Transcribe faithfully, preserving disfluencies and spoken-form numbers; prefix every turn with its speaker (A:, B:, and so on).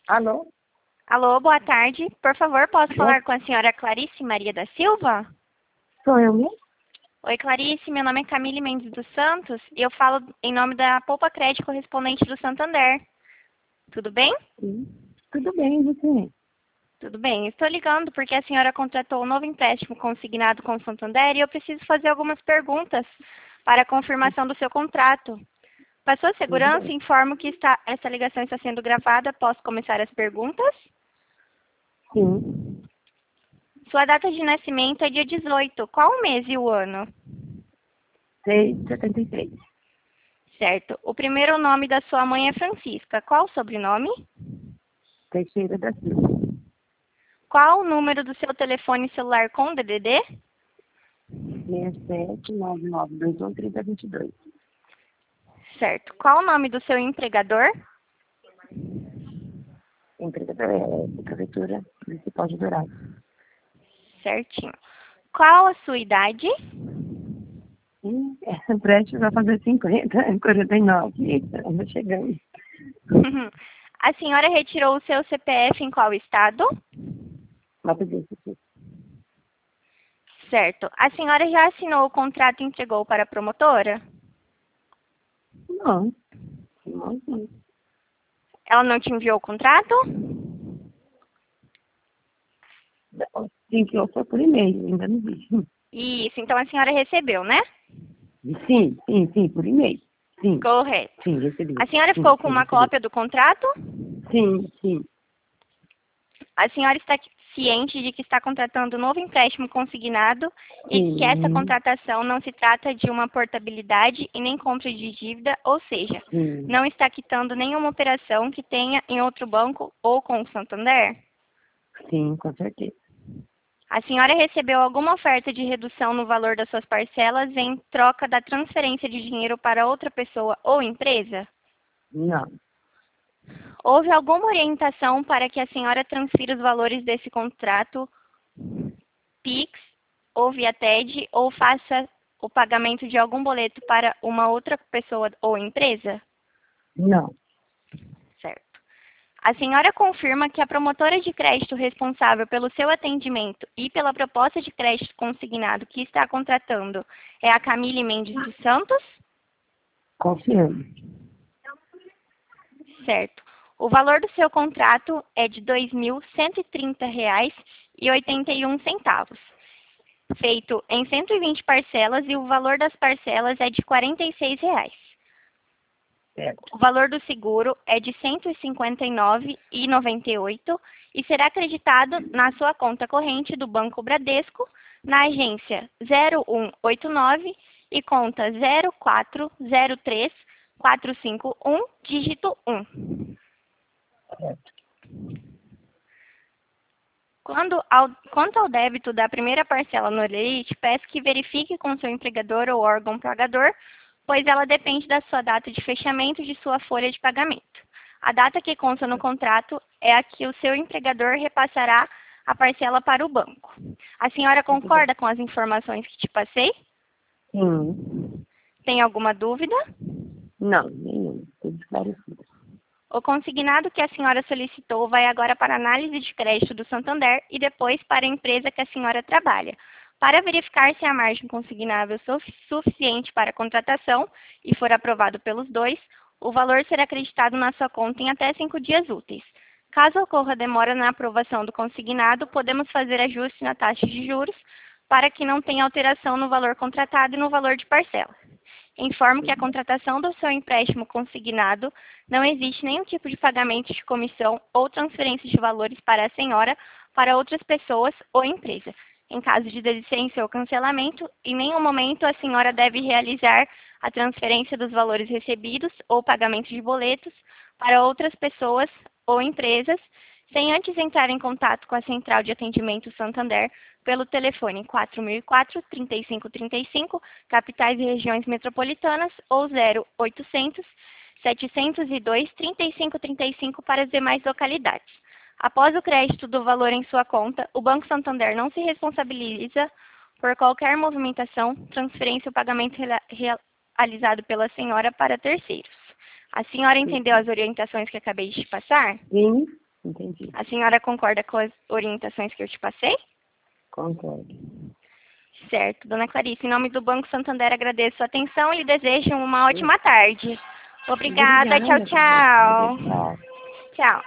A: Alô?
B: Alô, boa tarde. Por favor, posso
A: Boa-
B: falar com a senhora Clarice Maria da Silva?
A: Sou eu mesmo?
B: Oi, Clarice. Meu nome é Camille Mendes dos Santos e eu falo em nome da Poupa Crédito correspondente do Santander. Tudo bem?
A: Sim. Tudo bem, e você?
B: Tudo bem. Estou ligando porque a senhora contratou um novo empréstimo consignado com o Santander e eu preciso fazer algumas perguntas para a confirmação do seu contrato. Para sua
A: Tudo
B: segurança,
A: bem.
B: informo que está- essa ligação está sendo gravada. Posso começar as perguntas?
A: Sim.
B: Sua data de nascimento é dia dezoito. Qual o mês e o ano?
A: seis de setenta e três.
B: Certo. O primeiro nome da sua mãe é Francisca. Qual o sobrenome?
A: Teixeira da Silva.
B: Qual o número do seu telefone celular com D D D?
A: seis sete nove nove dois um três zero dois dois.
B: Certo. Qual o nome do seu empregador?
A: Empregador é Prefeitura Municipal de Dourado.
B: Certinho. Qual a sua idade?
A: Sim, essa empréstimo vai fazer cinquenta, quarenta e nove. Estamos chegando.
B: A senhora retirou o seu C P F em qual estado?
A: Mato Grosso do Sul.
B: Certo. A senhora já assinou o contrato e entregou para a promotora?
A: Não. Não, sim.
B: Ela não te enviou o contrato?
A: Sim, que eu foi por e-mail, ainda não vi.
B: Isso, então a senhora recebeu, né?
A: Sim, sim, sim, por e-mail. Sim,
B: Correto.
A: sim, recebi.
B: A senhora
A: Sim,
B: ficou com
A: sim,
B: uma
A: recebi.
B: cópia do contrato?
A: Sim, sim.
B: A senhora está ciente de que está contratando um novo empréstimo consignado e que essa
A: Sim,
B: contratação não se trata de uma portabilidade e nem compra de dívida, ou seja,
A: sim,
B: não está quitando nenhuma operação que tenha em outro banco ou com o Santander?
A: sim, com certeza.
B: A senhora recebeu alguma oferta de redução no valor das suas parcelas em troca da transferência de dinheiro para outra pessoa ou empresa?
A: Não,
B: Houve alguma orientação para que a senhora transfira os valores desse contrato Pix ou via T E D ou faça o pagamento de algum boleto para uma outra pessoa ou empresa?
A: não,
B: Certo. A senhora confirma que a promotora de crédito responsável pelo seu atendimento e pela proposta de crédito consignado que está contratando é a Camille Mendes dos Santos?
A: confiando.
B: Certo. O valor do seu contrato é de dois mil cento e trinta reais e oitenta e um centavos, feito em cento e vinte parcelas e o valor das parcelas é de quarenta e seis reais.
A: Certo,
B: O valor do seguro é de cento e cinquenta e nove reais e noventa e oito centavos e será acreditado na sua conta corrente do Banco Bradesco, na agência zero um oito nove e conta zero quatro zero três quatro cinco um, dígito um.
A: certo.
B: Quando ao, quanto ao débito da primeira parcela no Lerite, peço que verifique com seu empregador ou órgão pagador, pois ela depende da sua data de fechamento de sua folha de pagamento. A data que consta no contrato é a que o seu empregador repassará a parcela para o banco. A senhora
A: Muito bem.
B: concorda com as informações que te passei?
A: Sim,
B: Tem alguma dúvida?
A: não, nenhum. Tudo esclarecido.
B: O consignado que a senhora solicitou vai agora para a análise de crédito do Santander e depois para a empresa que a senhora trabalha, para verificar se a margem consignável é su- suficiente para a contratação e for aprovado pelos dois, o valor será acreditado na sua conta em até cinco dias úteis. Caso ocorra demora na aprovação do consignado, podemos fazer ajuste na taxa de juros para que não tenha alteração no valor contratado e no valor de parcela. Informo que a contratação do seu empréstimo consignado não existe nenhum tipo de pagamento de comissão ou transferência de valores para a senhora para outras pessoas ou empresa. Em caso de desistência ou cancelamento, em nenhum momento a senhora deve realizar a transferência dos valores recebidos ou pagamento de boletos para outras pessoas ou empresas, sem antes entrar em contato com a Central de Atendimento Santander pelo telefone quatro mil e quatro, trinta e cinco trinta e cinco, capitais e regiões metropolitanas, ou zero oitocentos, setecentos e dois, trinta e cinco trinta e cinco para as demais localidades. Após o crédito do valor em sua conta, o Banco Santander não se responsabiliza por qualquer movimentação, transferência ou pagamento reala- realizado pela senhora para terceiros. A senhora entendeu as orientações que acabei de te passar?
A: Sim, Entendi.
B: A senhora concorda com as orientações que eu te passei?
A: Concordo.
B: Certo, dona Clarice. Em nome do Banco Santander, agradeço a sua atenção e lhe desejo uma ótima tarde. Obrigada,
A: Obrigada,
B: tchau, tchau.
A: Tchau.
B: Tchau.